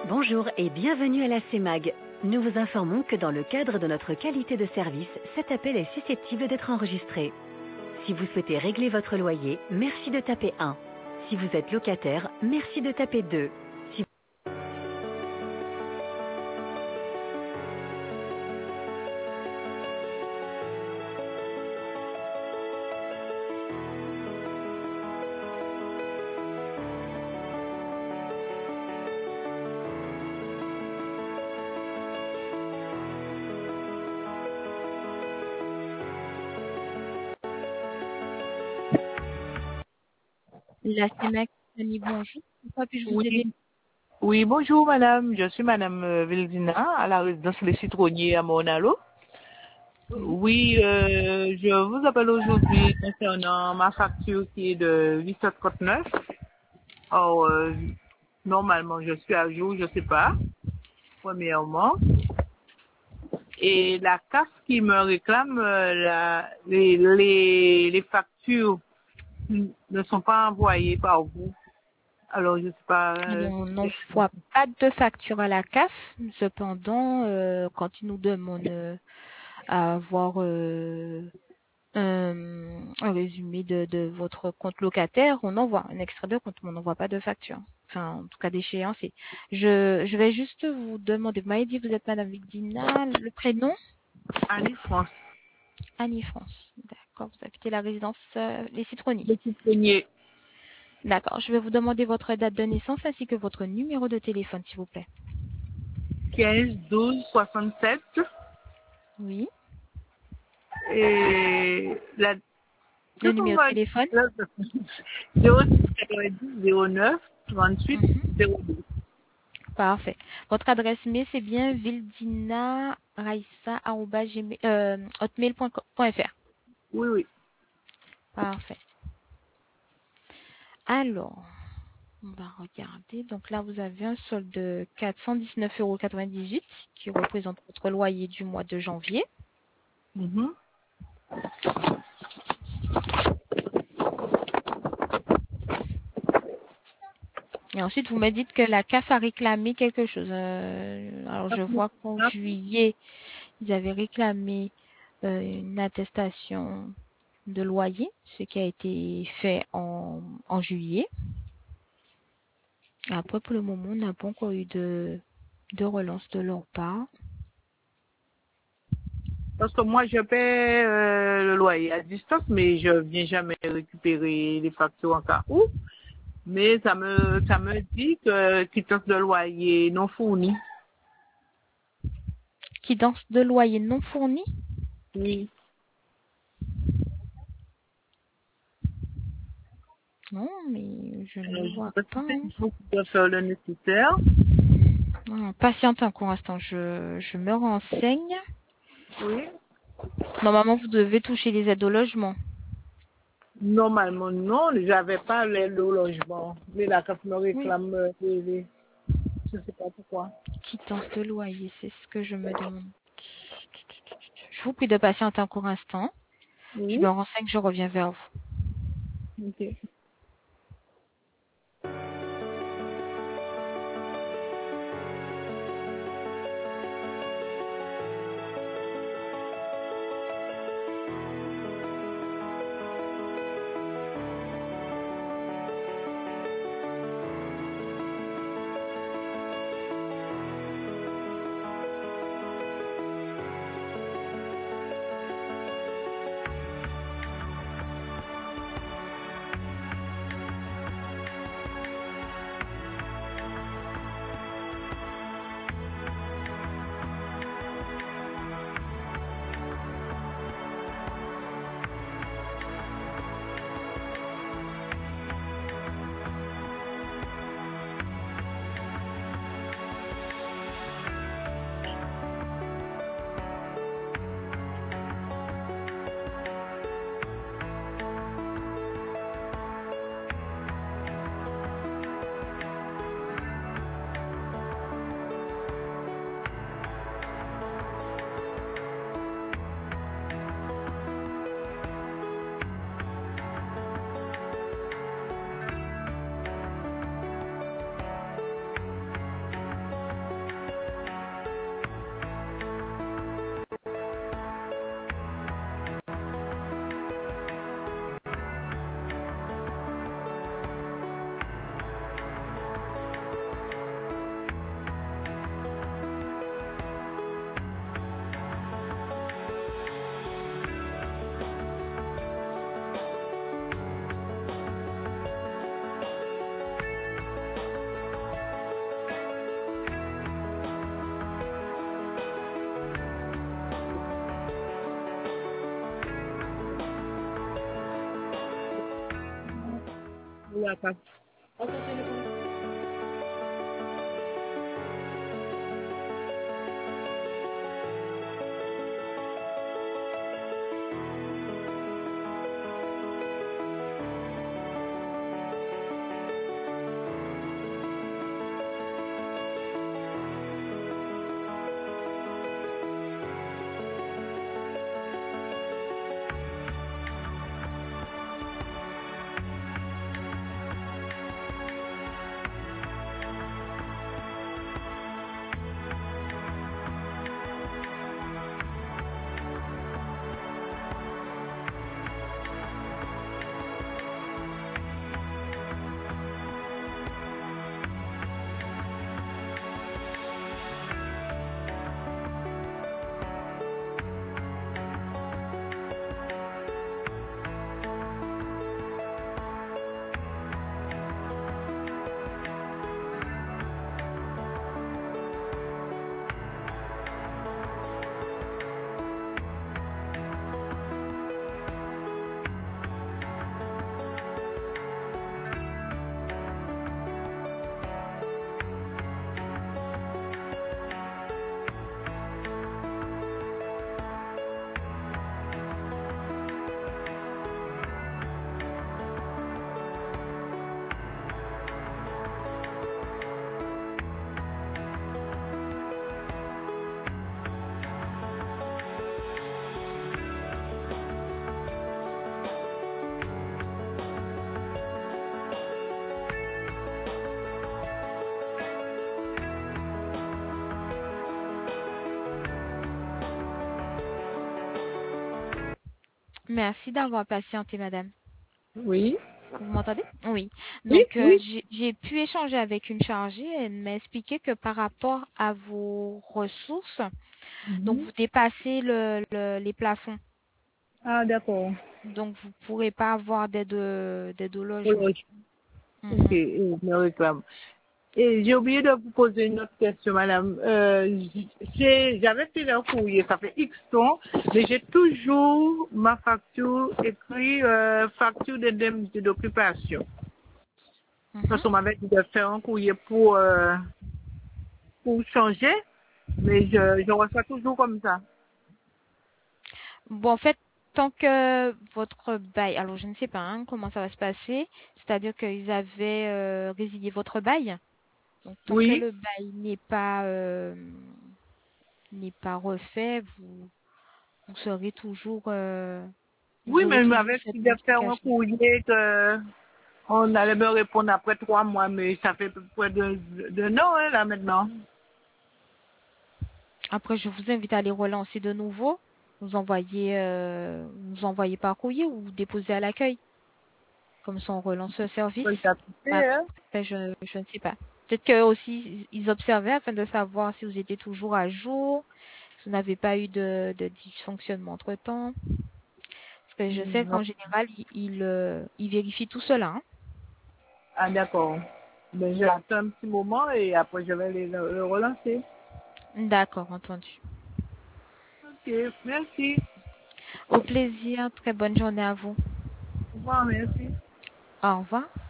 Bonjour et bienvenue à la CEMAG. Nous vous informons que dans le cadre de notre qualité de service, cet appel est susceptible d'être enregistré. Si vous souhaitez régler votre loyer, merci de taper 1. Si vous êtes locataire, merci de taper 2. Si La CEMAC, Annie, bonjour. Pourquoi puis-je vous aider? Oui, oui, bonjour madame, je suis madame Vildina à la résidence Les Citronniers à Monalo. Oui. Oui, je vous appelle aujourd'hui concernant ma facture qui est de 839. Or, normalement, je suis à jour, je sais pas, premièrement. Et la CAF qui me réclame les factures ne sont pas envoyées par vous. Alors, je sais pas. On n'envoie pas de facture à la CAF. Cependant, quand ils nous demandent à avoir un résumé de votre compte locataire, on envoie un extrait de compte, mais on n'envoie pas de facture. Enfin, en tout cas, d'échéancier. Je vais juste vous demander, vous m'avez dit que vous êtes Madame Vicdina, le prénom? Annie France. Annie France. D'accord, vous habitez la résidence Les Citronniers. Les Citronniers. D'accord, je vais vous demander votre date de naissance ainsi que votre numéro de téléphone, s'il vous plaît. 15 12 67 Oui. et la Le numéro de téléphone? 06 90 09 38 Mhm. 02. Parfait. Votre adresse mail, c'est bien vildina.raissa@hotmail.fr. Oui, oui. Parfait. Alors, on va regarder. Donc là, vous avez un solde de 419,98 € qui représente votre loyer du mois de janvier. Mhm. Et ensuite, vous me dites que la CAF a réclamé quelque chose. Alors, je vois qu'en juillet, ils avaient réclamé une attestation de loyer, ce qui a été fait en juillet. Après, pour le moment, on n'a pas encore eu de relance de leur part. Parce que moi, je paie le loyer à distance, mais je viens jamais récupérer les factures en cas où. Mais ça me dit que quittance de loyer non fourni. Quittance de loyer non fourni? Oui. Non, mais je Alors, ne je sais vois pas si pas, c'est hein. vous qui doit faire le nécessaire. Patiente un court instant, je me renseigne. Oui. Normalement, vous devez toucher les aides au logement. Normalement, non, j'avais pas l'aide au logement. Mais la CAF me Oui. réclame je sais pas pourquoi. Quittance de loyer, c'est ce que je me demande. Je vous prie de patienter un court instant. Je Oui. me renseigne, je reviens vers vous. Ok. la carte. Merci d'avoir patienté, madame. Oui. Vous m'entendez? Oui. Oui, Donc, oui. j'ai pu échanger avec une chargée. Elle m'a expliqué que par rapport à vos ressources, donc Mhm. vous dépassez les plafonds. Ah, d'accord. Donc, vous ne pourrez pas avoir d'aide au logement. Oui, ok, Mhm. je me réclame. Et j'ai oublié de vous poser une autre question, madame. J'avais fait un courrier, ça fait X temps, mais j'ai toujours ma facture écrit facture d'indemnité d'occupation. Parce Mhm. qu'on m'avait dit de faire un courrier pour changer, mais je reçois toujours comme ça. Bon, en fait, tant que votre bail, alors je ne sais pas hein, comment ça va se passer, c'est-à-dire qu'ils avaient résilié votre bail. Donc, tant que Oui. le bail n'est pas refait, vous serez toujours, vous Oui, aurez mais il toujours m'avait cette dit de faire un notification. courrier que on allait me répondre après 3 mois, mais ça fait près de non, hein, là, maintenant. Après, je vous invite à les relancer de nouveau. Vous envoyez par courrier ou vous déposez à l'accueil. Comme ça, on relance le service. Oui, ça fait, hein. Après, je ne sais pas. Peut-être que aussi ils observaient afin de savoir si vous étiez toujours à jour, si vous n'avez pas eu de dysfonctionnement entre-temps. Parce que je sais Non. qu'en général, ils vérifient tout cela. Hein. Ah, d'accord. Ben, j'attends un petit moment et après je vais le relancer. D'accord, entendu. Ok, merci. Au plaisir. Très bonne journée à vous. Au revoir, merci. Au revoir.